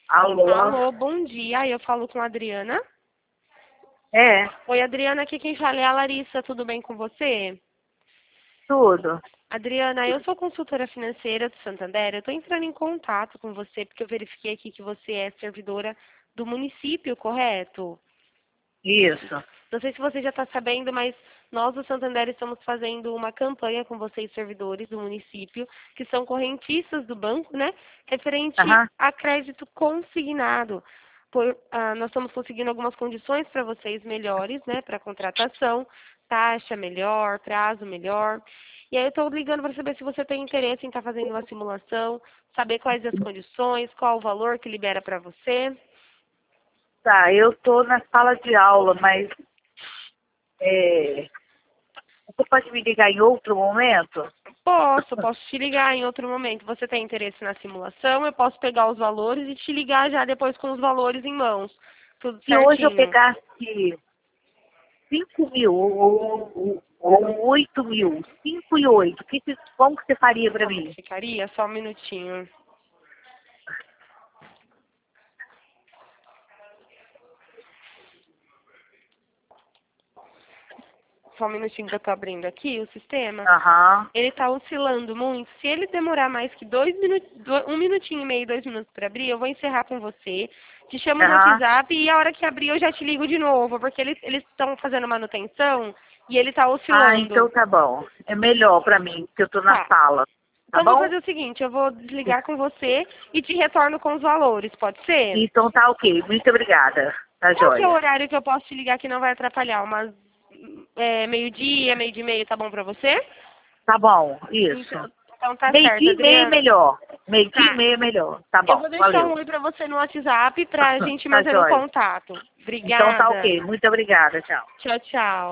Alô? Alô, bom dia. Eu falo com a Adriana. É, Oi, Adriana, aqui quem fala é a Larissa. Tudo bem com você? tudo. Adriana, eu sou consultora financeira do Santander. Eu estou entrando em contato com você porque eu verifiquei aqui que você é servidora do município, correto? Isso. Não sei se você já está sabendo, mas nós do Santander estamos fazendo uma campanha com vocês, servidores do município, que são correntistas do banco, né? Referente Aham. a crédito consignado. Nós estamos conseguindo algumas condições para vocês melhores, né? Para contratação, taxa melhor, prazo melhor. E aí eu estou ligando para saber se você tem interesse em estar fazendo uma simulação, saber quais as condições, qual o valor que libera para você. Tá, eu tô na sala de aula, mas você pode me ligar em outro momento? Posso te ligar em outro momento. Você tem interesse na simulação? Eu posso pegar os valores e te ligar já depois com os valores em mãos. Tudo Se hoje eu certinho. pegasse 5.000 ou 8.000, 5 e 8, como que você faria para Como que mim? ficaria? Só um minutinho. Só um minutinho que eu tô abrindo aqui o sistema. Aham. Ele tá oscilando muito. Se ele demorar mais que 1 minutinho e meio, 2 minutos para abrir, eu vou encerrar com você. Te chamo no Aham. WhatsApp e a hora que abrir eu já te ligo de novo, porque eles estão fazendo manutenção e ele tá Ah, oscilando. então tá bom. É melhor para mim, porque eu tô na Tá. sala. Tá Então, vou bom? fazer o seguinte, eu vou desligar com você e te retorno com os valores, pode ser? Então tá ok. Muito obrigada. Tá Qual que é o joia. horário que eu posso te ligar que não vai atrapalhar? Umas meio-dia, meio-dia e meio, tá bom pra você? Tá bom, isso. Então tá certo, Meio-dia e meia é Adriana. melhor. Meio-dia e Tá. meia é melhor. Tá Eu bom, vou deixar um valeu. oi pra você no WhatsApp pra gente Tá manter o jóia. contato. Então tá Obrigada. ok. Muito obrigada. Tchau. Tchau, tchau.